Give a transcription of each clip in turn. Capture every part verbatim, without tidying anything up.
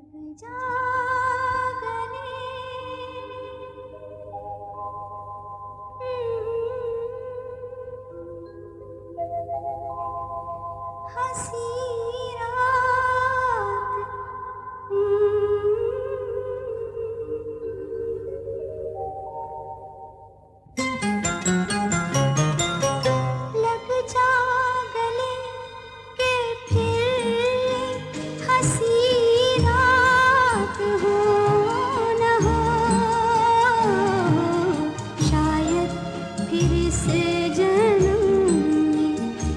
जा गले हंसी रात लग जा गले के फिर हंसी रात हो न हो शायद फिर से जन्म में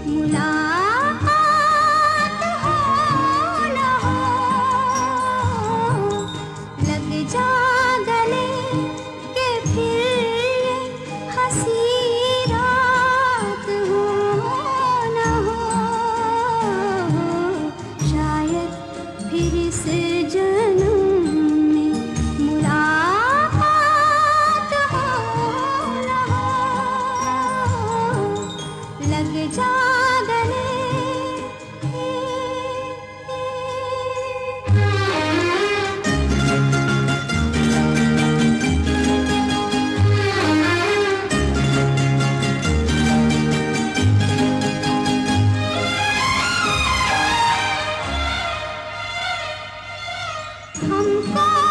मुलाकात हो न हो लग जा गले के फिर हंसी रात हो न हो शायद फिर से जन्म में मुलाकात हो न हो लग जा गले हमको